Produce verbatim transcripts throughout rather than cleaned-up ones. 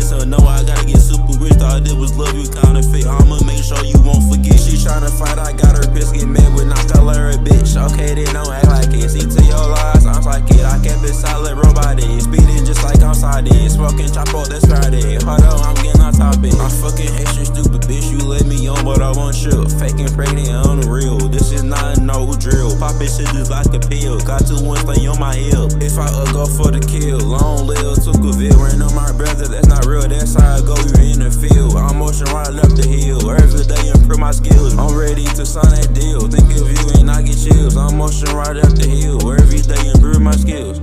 so no, I gotta get super rich. Thought it was love, you counterfeit. I'ma make sure you won't forget. She tryna fight, I got her pissed, get mad when I call her a bitch. Okay, then don't act like it. See to your lies, I'm like it. I kept it solid, robotic. Speeding just like I'm sided. Smoking chop up, that's Friday. Hold on, I'm getting on topic. I'm fucking Haitian, stupid bitch. You let me on, but I want you. Faking pregnant on the real. This is not no drill. Poppin' shit just like a pill. Got two ones stay on my hip. If I uh, go for the kill, long live Tuckerville. Ran on my brother, that's not real. That's how I go, you in the field. I'm motion right up the hill. Every day improve my skills. I'm ready to sign that deal. Think of you and I get chills. I'm motion right up the hill. Every day improve my skills.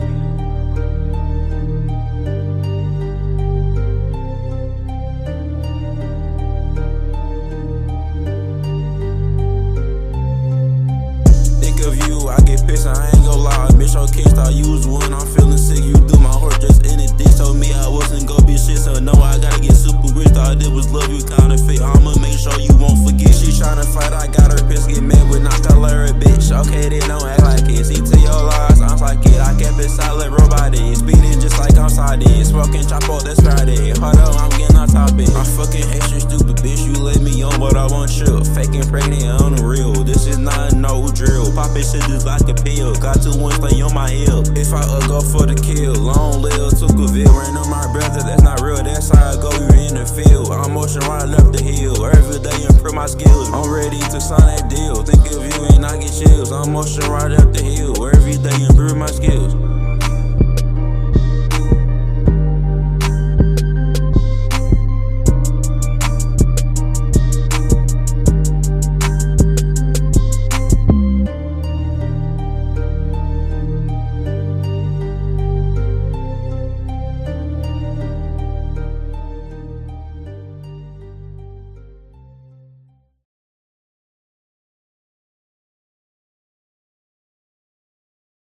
Of you, I get pissed, I ain't gon' lie. Bitch, your kids thought you was one. I'm feeling sick, you threw my horse just in it. Dick told me I wasn't gon' be shit, so no, I gotta get super rich. Thought it was love, you counterfeit. I'ma make sure you won't forget. She tryna fight, I got her pissed, get mad when I call her a bitch. Okay, then don't act like it. See to your lies, I'm like it. I kept it solid, robotic. Speeding just like I'm sided. Smoking chop up, that's Friday. Hold on, I'm getting on topic. I'm fucking Haitian, stupid bitch. You let me on, but I want you. Faking pregnant on the real. This is not no drill. Poppin' shit just like a pill. Got two ones stay on my hip. If I uh, go for the kill, long live Tuckerville. Ran on my brother, that's not real. That's how I go, you in the field. I'm motion right up the hill. Every day improve my skills. I'm ready to sign that deal. Think of you and I get chills. I'm motion right up the hill. Every day improve my skills.